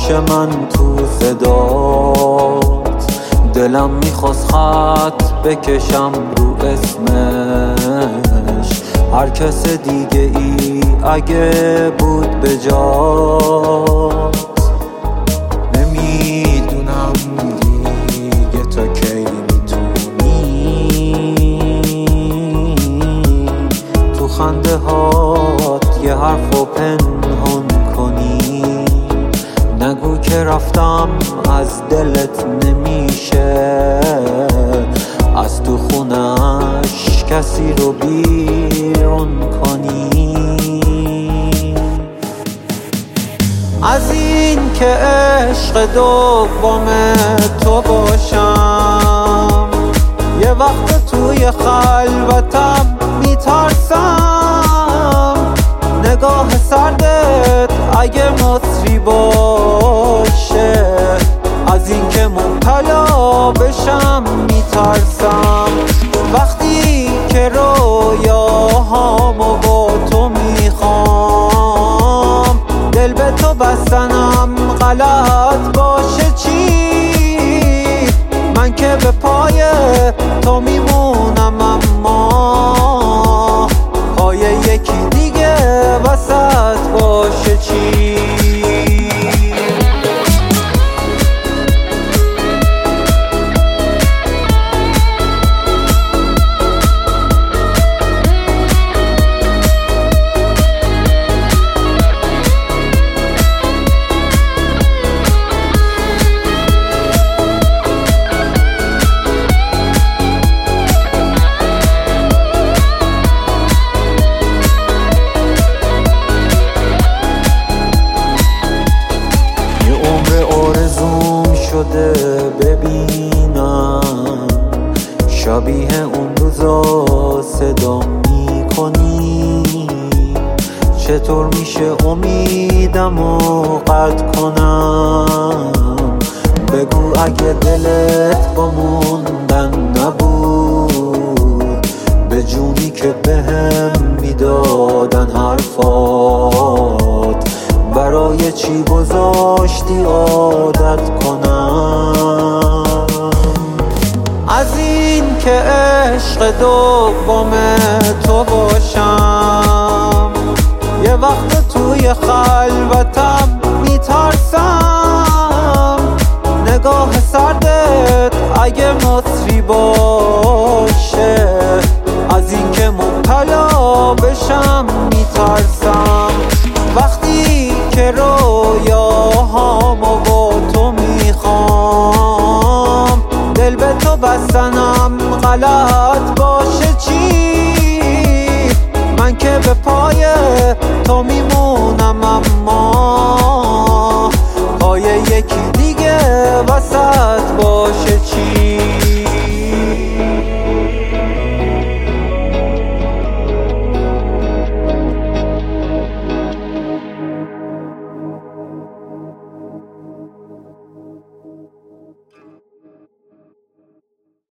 نباشه من تو صدات. دلم میخواست خط بکشم رو اسمش، هر کس دیگه ای اگه بود به جات. نمیدونم دیگه تا کی میتونی تو خنده هات یه حرفو پنهان کنی. نگو که رفتم از دلت نمیشه، از تو خونش کسی رو بیرون کنی. از این که عشق دوم تو باشم، یه وقت توی خلوتم میترسم. نگاه سردت اگه مصری باشه، از این که مبتلا بشم میترسم. وقتی که رویاهامو با تو میخوام، دل به تو بستنم غلط باشه چی؟ من که به پای تو میمونم، اما پای یکی دیگه وسط باشه چی؟ شده ببینم شبیه اون روزا صدا میکنی. چطور میشه امیدمو قطع کنم؟ بگو اگه دلت با موندن نبود، به جونی که بهم میدادن حرفات، برای چی گذاشتی عادت کنم؟ از این که عشق دوم تو باشم، یه وقت توی خلوتم میترسم. نگاه سردت اگه مصری باشه، از این که مبتلا بشم میترسم. وقتی که رویاهامو با تو میخوام، دل به تو بستنم غلط باشه چی؟ من که به پای تو میمونم، اما